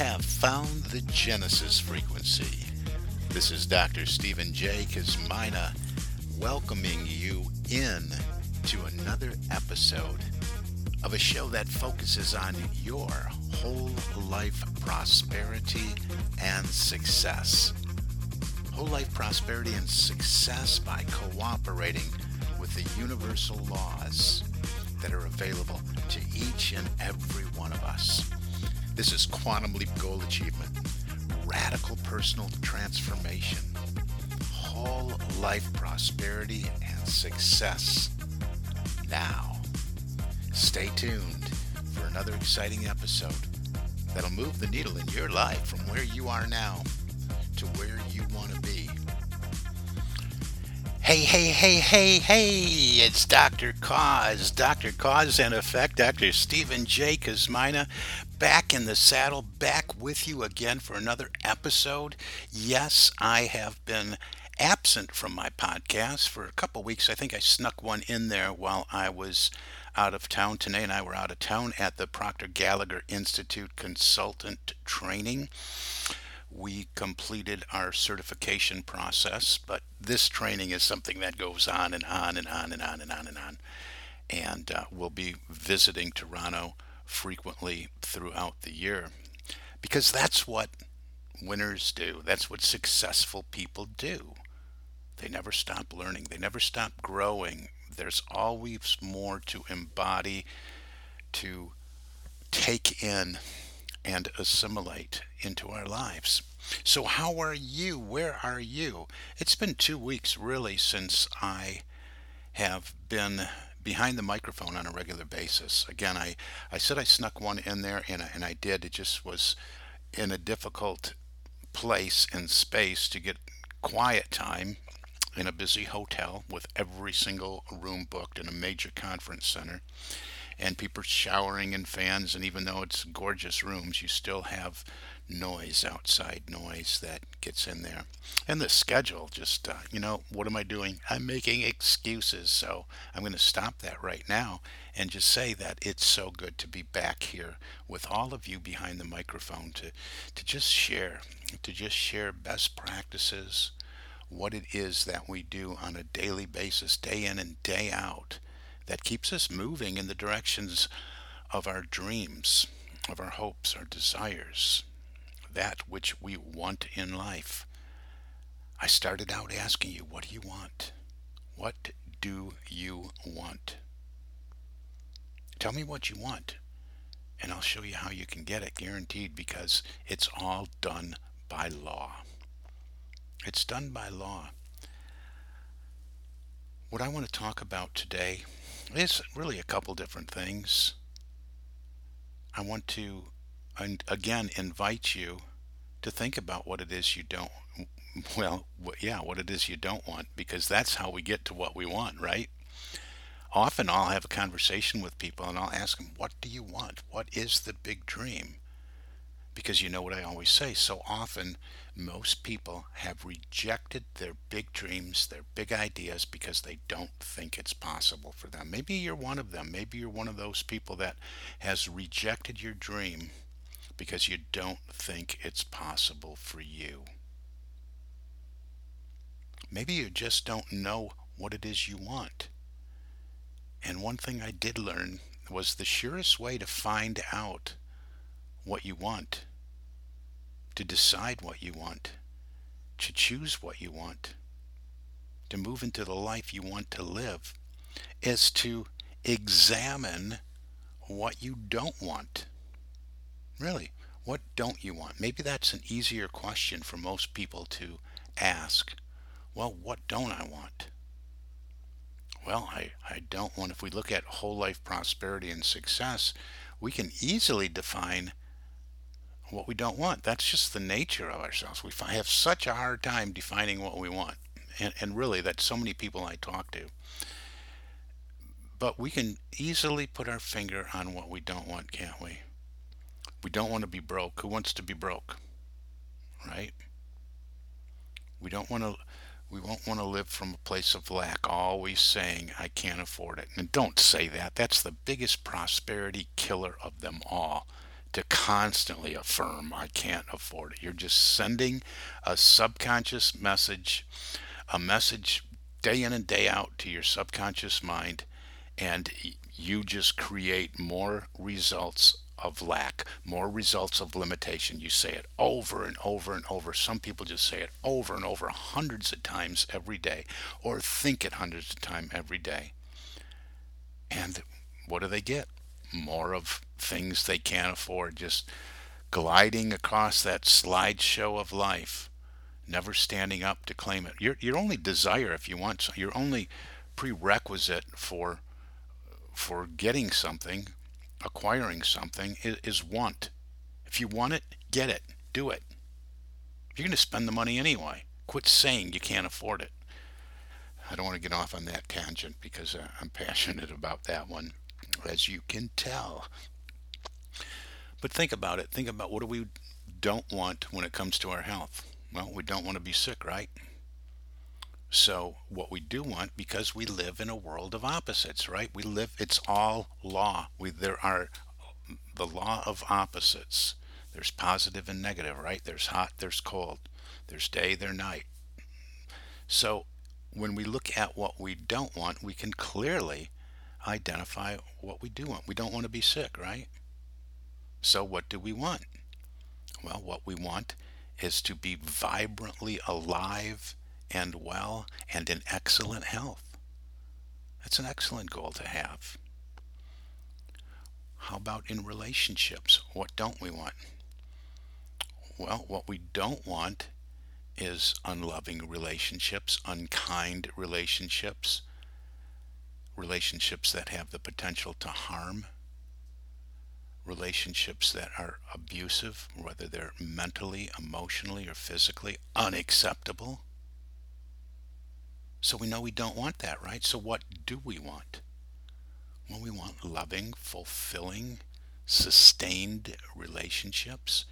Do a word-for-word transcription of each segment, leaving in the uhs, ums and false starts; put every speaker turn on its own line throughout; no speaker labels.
have found the Genesis frequency. This is Doctor Stephen J. Kazmina welcoming you in to another episode of a show that focuses on your whole life prosperity and success. Whole life prosperity and success by cooperating with the universal laws that are available to each and every one of us. This is Quantum Leap Goal Achievement, radical personal transformation, whole life prosperity and success. Now, stay tuned for another exciting episode that'll move the needle in your life from where you are now to where you want to be. Hey, hey, hey, hey, hey, it's Doctor Cause, Doctor Cause and Effect, Doctor Stephen J. Kazmina, back in the saddle, back with you again for another episode. Yes, I have been absent from my podcast for a couple weeks. I think I snuck one in there while I was out of town. Tanae and I were out of town at the Proctor Gallagher Institute Consultant Training. We completed our certification process, but this training is something that goes on and on and on and on and on and on. And uh, we'll be visiting Toronto frequently throughout the year because that's what winners do. That's what successful people do. They never stop learning. They never stop growing. There's always more to embody, to take in, and assimilate into our lives. So how are you? Where are you? It's been two weeks really since I have been behind the microphone on a regular basis. Again, I, I said I snuck one in there, and I, and I did. It just was in a difficult place and space to get quiet time in a busy hotel with every single room booked in a major conference center. And people showering in fans, and even though it's gorgeous rooms, you still have noise, outside noise that gets in there. And the schedule just, uh, you know, what am I doing? I'm making excuses, so I'm going to stop that right now and just say that it's so good to be back here with all of you behind the microphone to, to just share, to just share best practices, what it is that we do on a daily basis, day in and day out, that keeps us moving in the directions of our dreams, of our hopes, our desires, that which we want in life. I started out asking you, what do you want? What do you want? Tell me what you want, and I'll show you how you can get it, guaranteed, because it's all done by law. It's done by law. What I want to talk about today is really a couple different things. I want to, and again, invite you to think about what it is you don't, well, yeah, what it is you don't want, because that's how we get to what we want, right? Often I'll have a conversation with people and I'll ask them, what do you want? What is the big dream? Because you know what I always say, so often most people have rejected their big dreams, their big ideas, because they don't think it's possible for them. Maybe you're one of them. Maybe you're one of those people that has rejected your dream because you don't think it's possible for you. Maybe you just don't know what it is you want. And one thing I did learn was the surest way to find out what you want, to decide what you want, to choose what you want, to move into the life you want to live, is to examine what you don't want. Really, what don't you want? Maybe that's an easier question for most people to ask. Well, what don't I want? Well, I, I don't want, if we look at whole life prosperity and success, we can easily define what we don't want. That's just the nature of ourselves. We have such a hard time defining what we want. And, and really, that's so many people I talk to. But we can easily put our finger on what we don't want, can't we? We don't want to be broke. Who wants to be broke? Right? We don't want to we won't want to live from a place of lack, always saying, I can't afford it. And don't say that. That's the biggest prosperity killer of them all. to constantly affirm, I can't afford it. You're just sending a subconscious message, a message day in and day out to your subconscious mind, and you just create more results of lack, more results of limitation. You say it over and over and over. Some people just say it over and over hundreds of times every day, or think it hundreds of times every day. And what do they get? More of things they can't afford, just gliding across that slideshow of life, never standing up to claim it. Your your only desire, if you want, your only prerequisite for for getting something, acquiring something, is, is want. If you want it, get it, do it. You're going to spend the money anyway. Quit saying you can't afford it. I don't want to get off on that tangent because uh, I'm passionate about that one, as you can tell. But think about it. Think about what do we don't want when it comes to our health? Well, we don't want to be sick, right? So what we do want, because we live in a world of opposites, right? We live, it's all law. We there are the law of opposites. There's positive and negative, right? There's hot, there's cold. There's day, there's night. So when we look at what we don't want, we can clearly identify what we do want. We don't want to be sick, right? So what do we want? Well, what we want is to be vibrantly alive and well and in excellent health. That's an excellent goal to have. How about in relationships? What don't we want? Well, what we don't want is unloving relationships, unkind relationships, relationships that have the potential to harm, relationships that are abusive, whether they're mentally, emotionally, or physically unacceptable. So we know we don't want that, right? So what do we want? Well, we want loving, fulfilling, sustained relationships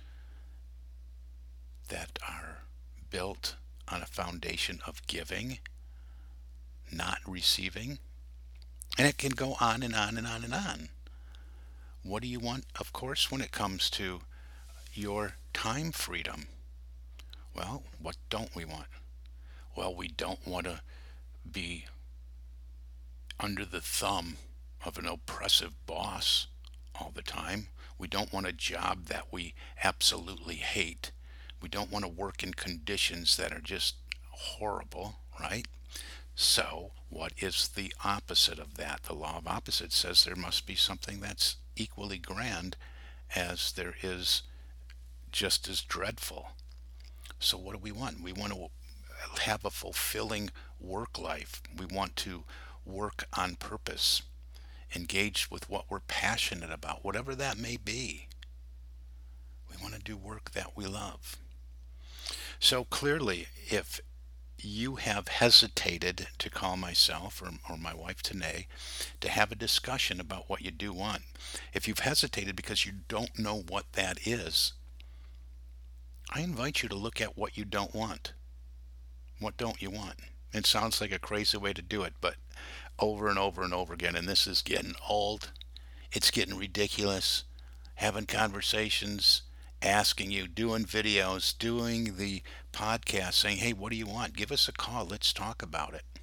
that are built on a foundation of giving, not receiving. And it can go on and on and on and on. What do you want, of course, when it comes to your time freedom? Well, what don't we want? Well, we don't want to be under the thumb of an oppressive boss all the time. We don't want a job that we absolutely hate. We don't want to work in conditions that are just horrible, right? So, what is the opposite of that? The law of opposites says there must be something that's equally grand as there is just as dreadful. So, what do we want? We want to have a fulfilling work life. We want to work on purpose, engaged with what we're passionate about, whatever that may be. We want to do work that we love. So clearly, if you have hesitated to call myself or, or my wife Tanae to have a discussion about what you do want, if you've hesitated because you don't know what that is, I invite you to look at what you don't want. What don't you want? It sounds like a crazy way to do it, but over and over and over again, and this is getting old, it's getting ridiculous, having conversations, asking you, doing videos, doing the podcast, saying, hey, what do you want? Give us a call. Let's talk about it.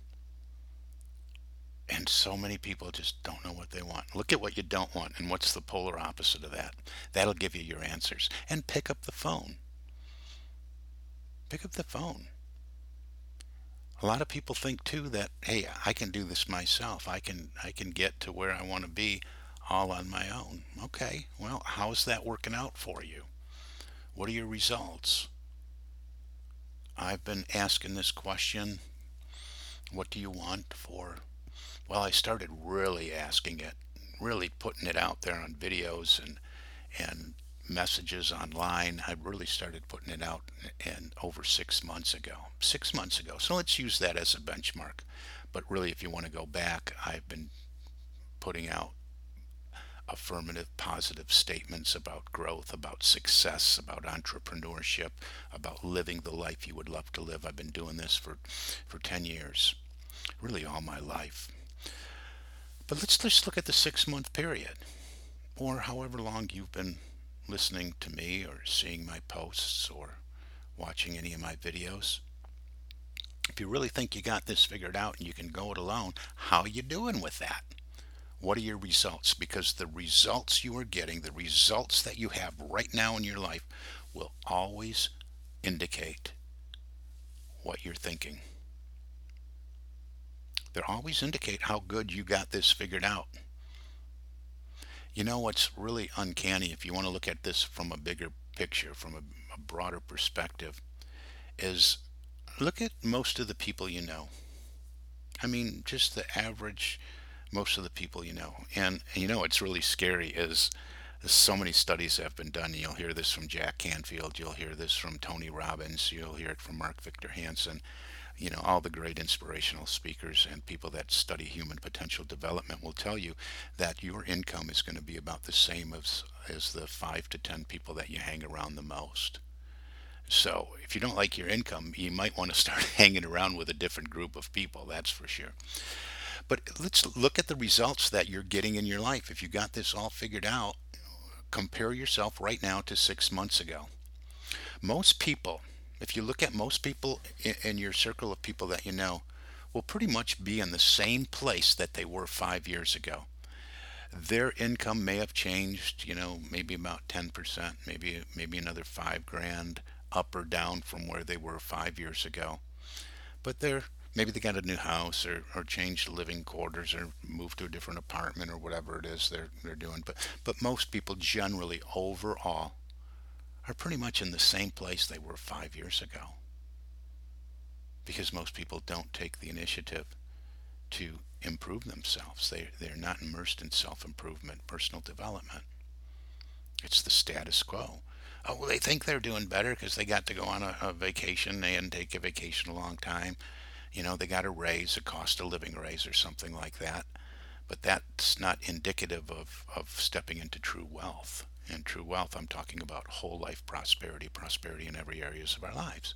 And so many people just don't know what they want. Look at what you don't want, and what's the polar opposite of that? That'll give you your answers. And pick up the phone. Pick up the phone. A lot of people think too that, hey, I can do this myself. I can I can get to where I want to be all on my own. Okay, well, how's that working out for you? What are your results? I've been asking this question, what do you want, for, well, I started really asking it, really putting it out there on videos and and messages online. I really started putting it out in over six months ago. Six months ago. So let's use that as a benchmark. But really, if you want to go back, I've been putting out affirmative, positive statements about growth, about success, about entrepreneurship, about living the life you would love to live. I've been doing this for, for ten years, really all my life. But let's just look at the six month period, or however long you've been listening to me or seeing my posts or watching any of my videos, if you really think you got this figured out and you can go it alone, how you doing with that? What are your results? Because the results you are getting, the results that you have right now in your life, will always indicate what you're thinking. They always indicate how good you got this figured out. You know what's really uncanny, if you want to look at this from a bigger picture, from a, a broader perspective, is look at most of the people you know. I mean, just the average, most of the people you know. And, and you know what's really scary is so many studies have been done. You'll hear this from Jack Canfield. You'll hear this from Tony Robbins. You'll hear it from Mark Victor Hansen. You know, all the great inspirational speakers and people that study human potential development will tell you that your income is going to be about the same as, as the five to ten people that you hang around the most. So if you don't like your income, you might want to start hanging around with a different group of people, that's for sure. But let's look at the results that you're getting in your life. If you got this all figured out, compare yourself right now to six months ago. Most people, if you look at most people in, in your circle of people that you know, will pretty much be in the same place that they were five years ago. Their income may have changed, you know, maybe about ten percent, maybe maybe another five grand up or down from where they were five years ago. But they're maybe they got a new house or, or changed living quarters or moved to a different apartment or whatever it is they're they're doing. But but most people generally overall are pretty much in the same place they were five years ago. Because most people don't take the initiative to improve themselves. They they're not immersed in self-improvement, personal development. It's the status quo. Oh, well, they think they're doing better because they got to go on a, a vacation. They didn't take a vacation a long time. You know, they got a raise, a cost of living raise or something like that. But that's not indicative of, of stepping into true wealth. And true wealth, I'm talking about whole life prosperity, prosperity in every areas of our lives.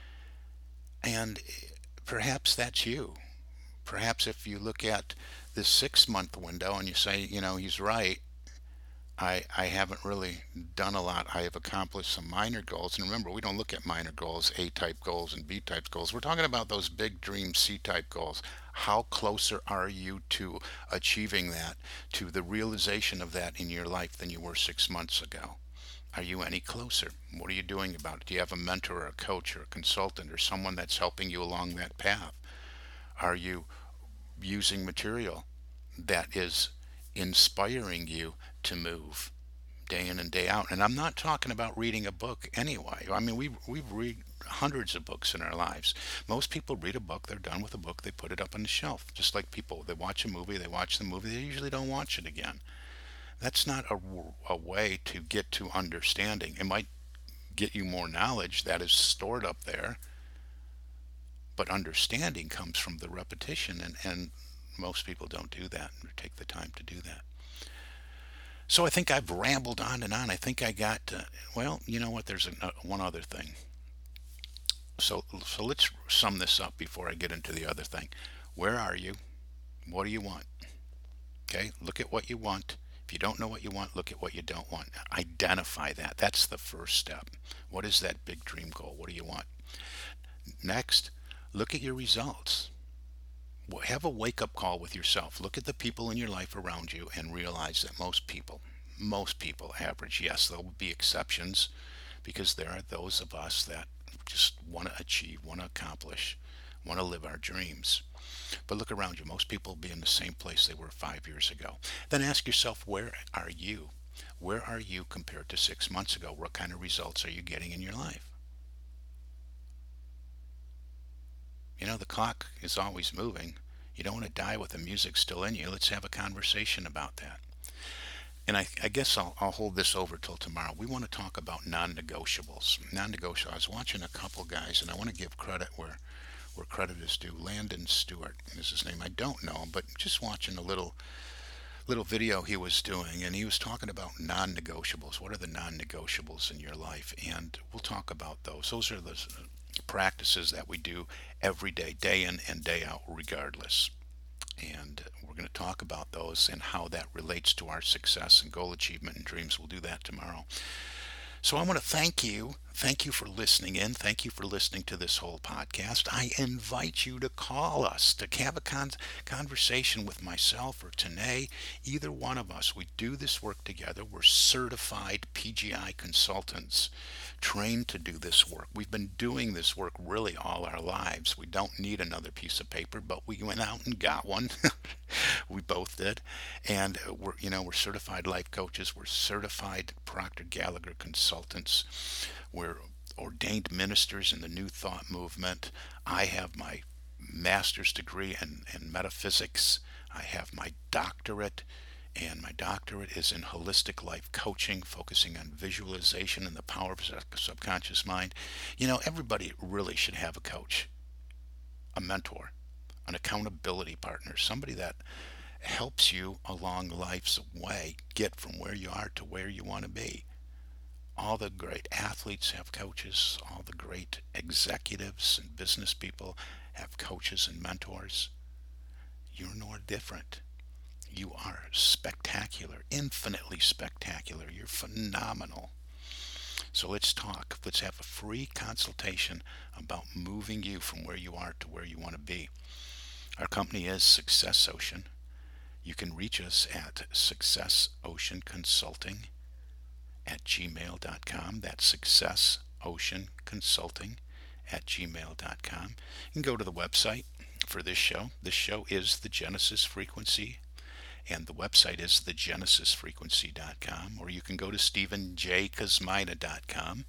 And perhaps that's you. Perhaps if you look at this six month window and you say, you know, he's right, I, I haven't really done a lot. I have accomplished some minor goals. And remember, we don't look at minor goals, A type goals and B type goals. We're talking about those big dream C type goals. How closer are you to achieving that, to the realization of that in your life than you were six months ago? Are you any closer? What are you doing about it? Do you have a mentor or a coach or a consultant or someone that's helping you along that path? Are you using material that is inspiring you to move day in and day out? And I'm not talking about reading a book anyway. I mean, we we read hundreds of books in our lives. Most people read a book, they're done with a book, they put it up on the shelf. Just like people, they watch a movie, they watch the movie, they usually don't watch it again. That's not a, a way to get to understanding. It might get you more knowledge that is stored up there, but understanding comes from the repetition, and, and most people don't do that or take the time to do that. So I think I've rambled on and on. I think I got, uh, well, you know what? There's a, uh, one other thing. So, so let's sum this up before I get into the other thing. Where are you? What do you want? Okay, look at what you want. If you don't know what you want, look at what you don't want. Identify that. That's the first step. What is that big dream goal? What do you want? Next, look at your results. Have a wake-up call with yourself. Look at the people in your life around you and realize that most people, most people average. Yes, there will be exceptions because there are those of us that just want to achieve, want to accomplish, want to live our dreams. But look around you. Most people will be in the same place they were five years ago. Then ask yourself, where are you? Where are you compared to six months ago? What kind of results are you getting in your life? You know, the clock is always moving. You don't want to die with the music still in you. Let's have a conversation about that. And I, I guess I'll, I'll hold this over till tomorrow. We want to talk about non-negotiables. Non-negotiables. I was watching a couple guys, and I want to give credit where, where credit is due. Landon Stewart is his name. I don't know him, but just watching a little little video he was doing, and he was talking about non-negotiables. What are the non-negotiables in your life? And we'll talk about those. Those are the practices that we do every day, day in and day out, regardless. And we're going going to talk about those and how that relates to our success and goal achievement and dreams. We'll do that tomorrow. So I want to thank you. Thank you for listening in. Thank you for listening to this whole podcast. I invite you to call us, to have a con- conversation with myself or Tanae, either one of us. We do this work together. We're certified P G I consultants, trained to do this work. We've been doing this work really all our lives. We don't need another piece of paper, but we went out and got one. We both did. And we're, you know, we're certified life coaches. We're certified Proctor Gallagher consultants. We're ordained ministers in the New Thought movement. I have my master's degree in, in metaphysics. I have my doctorate, and my doctorate is in holistic life coaching, focusing on visualization and the power of the subconscious mind. You know, everybody really should have a coach, a mentor, an accountability partner, somebody that helps you along life's way get from where you are to where you want to be. All the great athletes have coaches. All the great executives and business people have coaches and mentors. You're no different. You are spectacular, infinitely spectacular. You're phenomenal. So let's talk. Let's have a free consultation about moving you from where you are to where you want to be. Our company is Success Ocean. You can reach us at Success Ocean Consulting at gmail dot com. That's Success Ocean Consulting at gmail dot com. You can go to the website for this show. This show is the Genesis Frequency, and the website is the genesis frequency dot com, or you can go to stephen j kosmina dot com,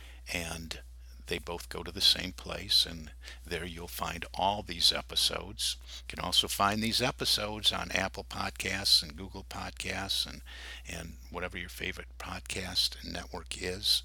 and they both go to the same place, and there you'll find all these episodes. You can also find these episodes on Apple Podcasts and Google Podcasts and, and whatever your favorite podcast network is.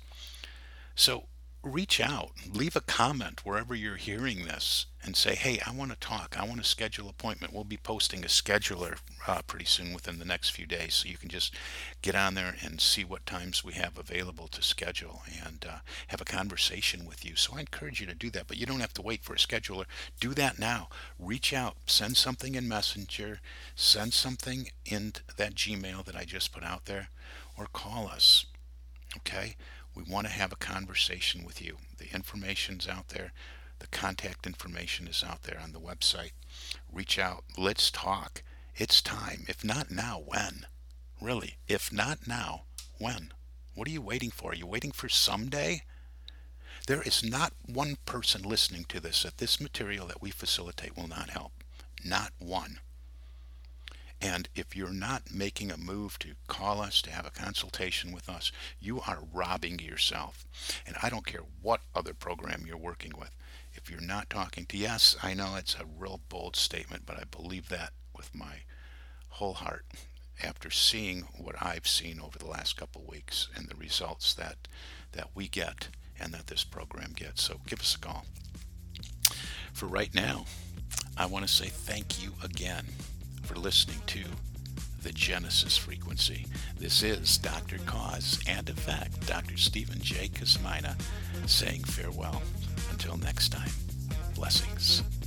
So reach out, leave a comment wherever you're hearing this and say, hey, I want to talk. I want to schedule an appointment. We'll be posting a scheduler uh, pretty soon within the next few days. So you can just get on there and see what times we have available to schedule and uh, have a conversation with you. So I encourage you to do that, but you don't have to wait for a scheduler. Do that now. Reach out, send something in Messenger, send something in that Gmail that I just put out there, or call us. Okay? We want to have a conversation with you. The information's out there. The contact information is out there on the website. Reach out. Let's talk. It's time. If not now, when? Really, if not now, when? What are you waiting for? Are you waiting for someday? There is not one person listening to this that this material that we facilitate will not help. Not one. And if you're not making a move to call us, to have a consultation with us, you are robbing yourself. And I don't care what other program you're working with. If you're not talking to, yes, I know it's a real bold statement, but I believe that with my whole heart after seeing what I've seen over the last couple of weeks and the results that, that we get and that this program gets. So give us a call. For right now, I want to say thank you again for listening to the Genesis Frequency. This is Doctor Cause and Effect, Doctor Stephen J. Kosmina, saying farewell. Until next time, blessings.